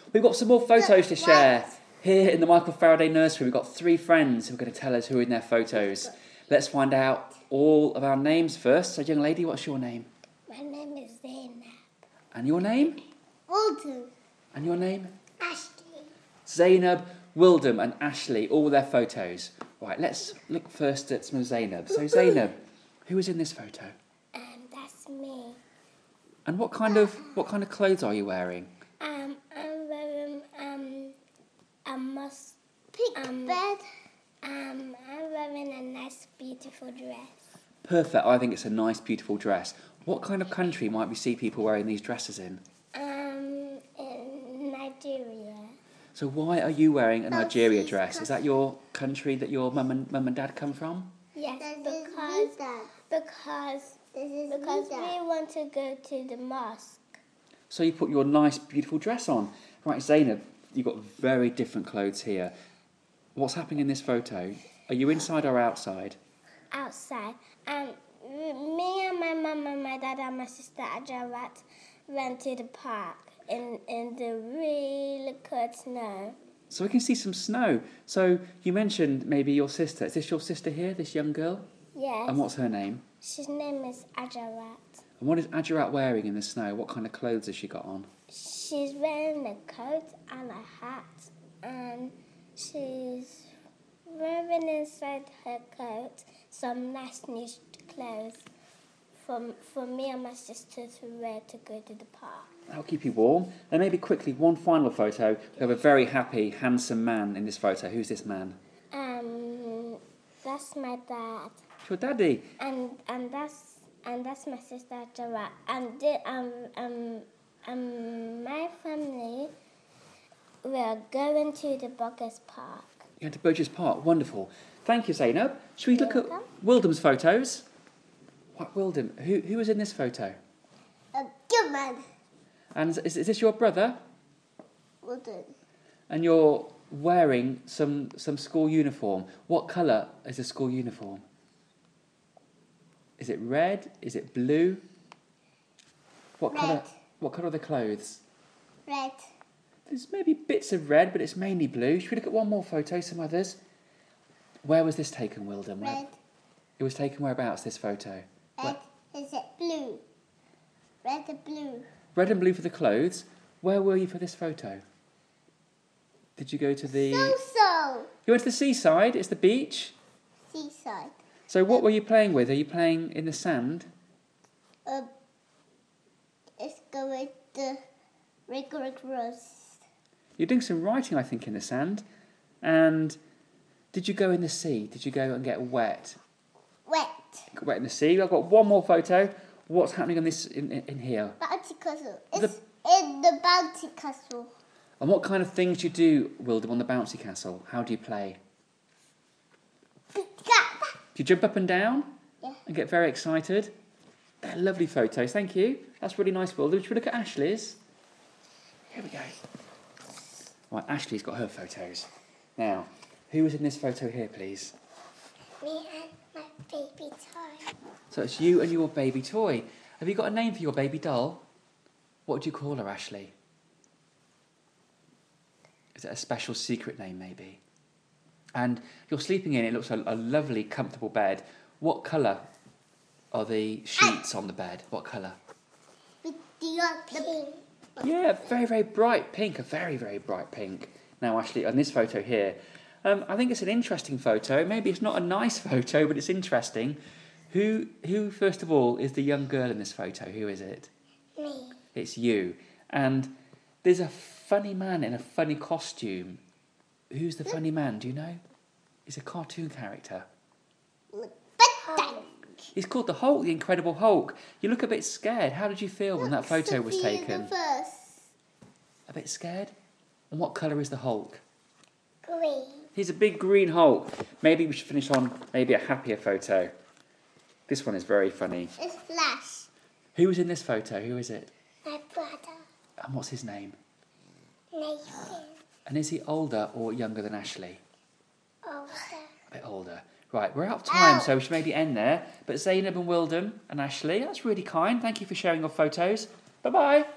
We've got some more photos to share. Here in the Michael Faraday nursery, we've got 3 friends who are going to tell us who are in their photos. Let's find out all of our names first. So, young lady, what's your name? My name is Zainab. And your name? Wildem. And your name? Ashley. Zainab, Wildem and Ashley, all their photos. Right, let's look first at some of Zainab. So, Zainab, who is in this photo? That's me. And what kind of clothes are you wearing? I'm wearing a pink bed. I'm wearing a nice, beautiful dress. Perfect. I think it's a nice, beautiful dress. What kind of country might we see people wearing these dresses in? In Nigeria. So why are you wearing a Nigeria dress? Is that your country that your mum and dad come from? Yes, because we want to go to the mosque. So you put your nice, beautiful dress on. Right, Zainab, you've got very different clothes here. What's happening in this photo? Are you inside or outside? Outside. Me and my mum and my dad and my sister Ajarat went to the park in the really cold snow. So we can see some snow. So you mentioned maybe your sister. Is this your sister here, this young girl? Yes. And what's her name? His name is Ajarat. And what is Ajarat wearing in the snow? What kind of clothes has she got on? She's wearing a coat and a hat, and she's wearing inside her coat some nice new clothes for me and my sister to wear to go to the park. That'll keep you warm. And maybe quickly, one final photo. We have a very happy, handsome man in this photo. Who's this man? That's my dad. It's your daddy. And that's my sister Jara. And my family, we're going to the Burgess Park. You're going to Burgess Park. Wonderful. Thank you, Zainab. Should we look at Wildem's photos? What, Wildem? Who was in this photo? A good man. And is this your brother? Wildem. And you're wearing some school uniform. What colour is the school uniform? Is it red? Is it blue? What colour are the clothes? Red. There's maybe bits of red, but it's mainly blue. Should we look at one more photo, some others? Where was this taken, Wildem? Red. It was taken whereabouts, this photo? Red. Is it blue? Red and blue. Red and blue for the clothes. Where were you for this photo? Did you go to the... You went to the seaside? It's the beach? Seaside. So what were you playing with? Are you playing in the sand? It's going the regular rose. You're doing some writing, I think, in the sand. And did you go in the sea? Did you go and get wet? Wet. Got wet in the sea. I've got one more photo. What's happening on this in here? Bouncy castle. It's in the bouncy castle. And what kind of things do you do, Wildem, on the bouncy castle? How do you play? Do you jump up and down? Yeah. And get very excited? They're lovely photos, thank you. That's really nice, Wildem. Should we look at Ashley's? Here we go. Right, Ashley's got her photos. Now, who was in this photo here, please? Me and my baby toy. So it's you and your baby toy. Have you got a name for your baby doll? What would you call her, Ashley? Is it a special secret name, maybe? And you're sleeping in, it looks like a lovely, comfortable bed. What colour are the sheets on the bed? What colour? Pink. Yeah, very, very bright pink. A very, very bright pink. Now, Ashley, on this photo here, I think it's an interesting photo. Maybe it's not a nice photo, but it's interesting. Who, first of all, is the young girl in this photo? Who is it? Me. It's you. And there's a funny man in a funny costume. Who's the funny man? Do you know? He's a cartoon character. He's called the Hulk, the Incredible Hulk. You look a bit scared. How did you feel when that photo was taken? A bit scared? And what colour is the Hulk? Green. He's a big green Hulk. Maybe we should finish on maybe a happier photo. This one is very funny. It's Flash. Who was in this photo? Who is it? My brother. And what's his name? Nathan. And is he older or younger than Ashley? Older. A bit older. Right, we're out of time, so we should maybe end there. But Zainab and Wildem and Ashley, that's really kind. Thank you for sharing your photos. Bye-bye.